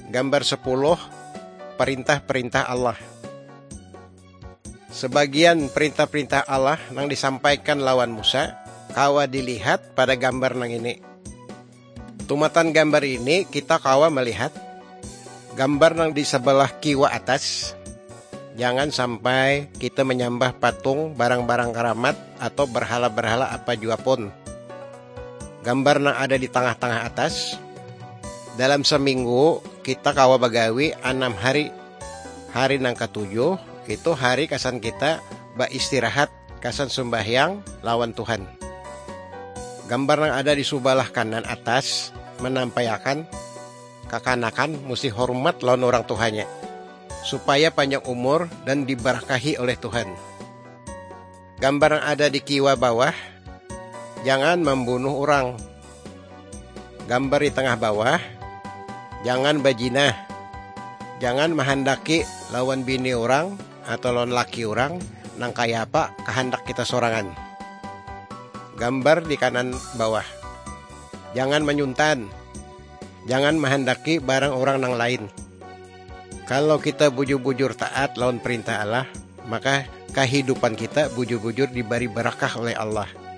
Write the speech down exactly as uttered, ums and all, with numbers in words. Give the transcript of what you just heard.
gambar sepuluh perintah-perintah Allah. Sebagian perintah-perintah Allah yang disampaikan lawan Musa, kawa dilihat pada gambar nang ini. Tumatan gambar ini kita kawa melihat gambar nang di sebelah kiwa atas. Jangan sampai kita menyembah patung, barang-barang keramat, atau berhala-berhala apa jua pun. Gambar nang ada di tengah-tengah atas. Dalam seminggu kita kawa bagawi enam hari. Hari nang ketujuh itu hari kasan kita beristirahat, kasan sembahyang lawan Tuhan. Gambar yang ada di sebelah kanan atas menampilkan kekanakan mesti hormat lawan orang tuanya, supaya panjang umur dan diberkahi oleh Tuhan. Gambar yang ada di kiwa bawah, jangan membunuh orang. Gambar di tengah bawah, jangan bajinah. Jangan menghendaki lawan bini orang atau lawan laki orang nang kaya apa kehendak kita sorangan. Gambar di kanan bawah, jangan menyuntan. Jangan menghendaki barang orang nang lain. Kalau kita bujur-bujur taat lawan perintah Allah, maka kehidupan kita bujur-bujur diberi berkah oleh Allah.